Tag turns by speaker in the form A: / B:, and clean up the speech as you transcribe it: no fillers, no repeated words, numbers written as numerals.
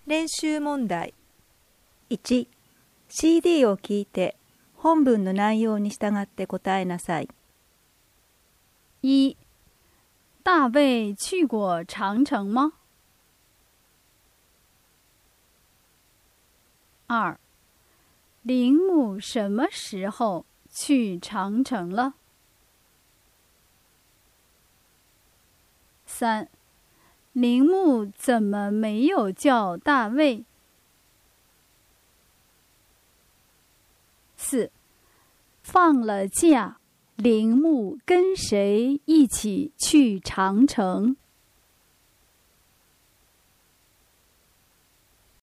A: 練習問題。
B: 1、CD を聞いて本文の内容に従って答えなさい。
C: 1、大卫去过长城吗？2、铃木什么时候去长城了？3、铃木怎么没有叫大卫？4、放了假，铃木跟谁一起去长城？